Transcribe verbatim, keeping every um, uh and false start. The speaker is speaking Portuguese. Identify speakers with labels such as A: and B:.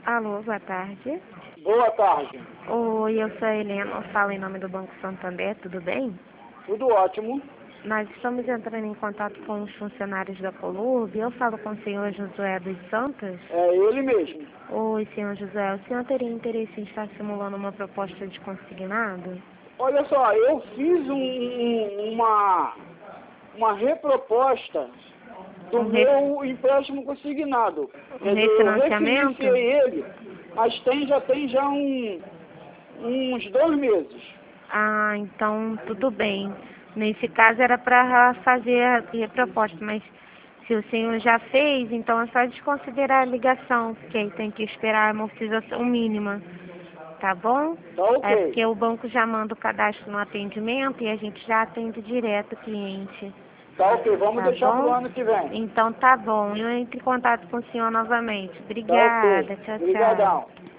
A: Alô, boa tarde.
B: Boa tarde.
A: Oi, eu sou a Helena, eu falo em nome do Banco Santander, tudo bem?
B: Tudo ótimo.
A: Nós estamos entrando em contato com os funcionários da Colurb. Eu falo com o senhor Josué dos Santos.
B: É ele mesmo.
A: Oi, senhor José, o senhor teria interesse em estar simulando uma proposta de consignado?
B: Olha só, eu fiz um, um- uma, uma reproposta do
A: Um re-
B: meu empréstimo consignado.
A: Um
B: Quer dizer, eu
A: refinanciamento?
B: refinanciei ele, mas tem, já tem já um, uns dois meses.
A: Ah, então tudo bem. Nesse caso era para fazer a proposta, mas se o senhor já fez, então é só desconsiderar a ligação, porque aí tem que esperar a amortização mínima, tá bom?
B: Tá
A: É
B: ok.
A: porque o banco já manda o cadastro no atendimento e a gente já atende direto o cliente,
B: Tá ok, vamos
A: tá
B: deixar pro
A: bom?
B: ano que vem.
A: Então tá bom, eu entro em contato com o senhor novamente.
B: Tá ok.
A: Obrigada, tchau, tchau.
B: Obrigadão.